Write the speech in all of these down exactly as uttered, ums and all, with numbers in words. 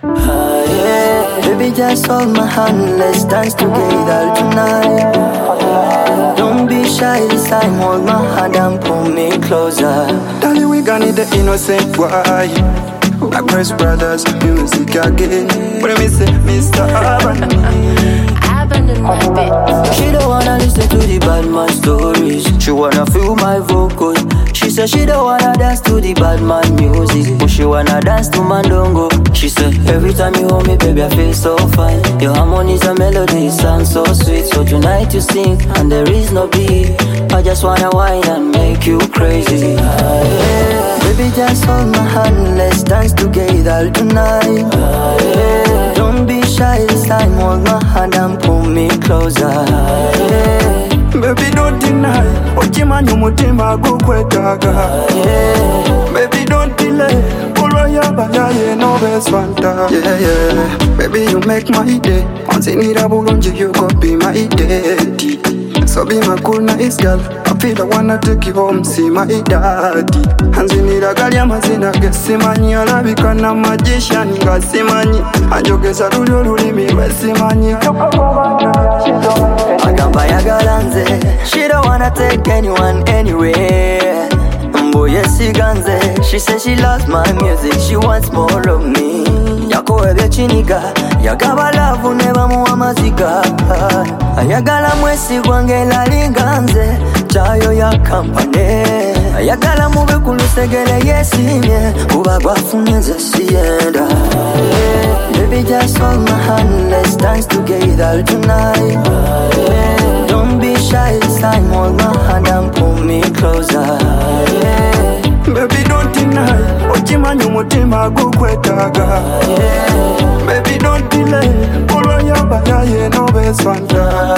Ah, yeah. Baby, just hold my hand, let's dance together tonight. Don't be shy this time, hold my hand and pull me closer. Darling, we gon' need the innocent boy. Black Press Brothers, music again. What do me say, Mister Urban? Abandon my bit. She don't wanna listen to the bad man stories. She wanna feel my vocals. She said she don't wanna dance to the bad man music, but she wanna dance to Mandongo. She said every time you hold me, baby, I feel so fine. Your harmonies and melodies sound so sweet. So tonight you sing and there is no beat. I just wanna whine and make you crazy. Ah, yeah. Baby, just hold my hand, let's dance together tonight. Ah, yeah. Don't be shy this time, hold my hand and pull me closer. Ah, yeah. Baby, don't deny. Ochimanyu mutima gukwetaga. Yeah. Baby, don't delay. Ulwaya bayaye no best fanta. Yeah, yeah. Baby, you make my day. Once you need a bulunji, you go be my daddy. So be my cool, nice girl. I feel I wanna take you home, see my daddy. Hands in the galia mazina, gesimani. Alabika na magician, gasimani. Anjogeza lulu lulimi, wesimani. Agamba yagalanze. She don't wanna take anyone anywhere. Mboye siganze. She says she loves my music, she wants more of me. Yako ebe chiniga, yagaba lavu neba muwa mazika. Ayagala mwesi gwange la linganze, chayo ya kampane. Ayagala mube kulusegele yesimye, ubagwa funeze sienda. Baby, just hold my hand, let's dance together tonight. Don't be shy this time, hold my hand and pull me closer. Baby, don't deny. Ochimanyu mutima gukwetaga. Baby, don't delay. Ulwaya bayaye no best fanta.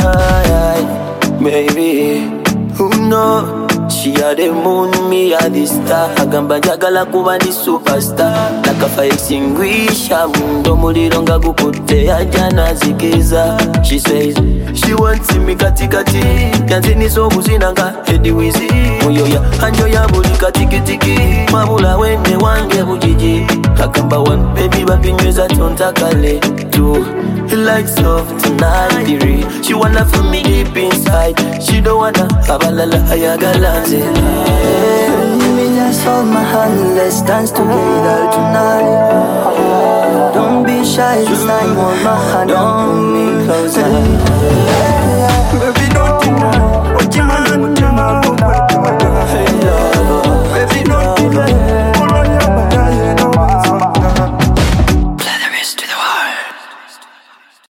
Baby, who know? She had the moon, me had the star. Agamba jagala kuba ni superstar. Nakafa extinguisha mundo mulironga gukote ajana zikiza. She says she wants me kati kati. Yanzini so kuzinanga hedi wizi. Moyo ya anjo ya buli katiki tiki. Mabula wende wange bujiji. Agamba one baby babinyweza tontakale two. Like soft tonight, dearie. She wanna feel me deep inside. She don't wanna abalala ayagalanze. Baby, just hold my hand, let's dance together tonight. Don't be shy this time, hold my hand, don't pull me closer.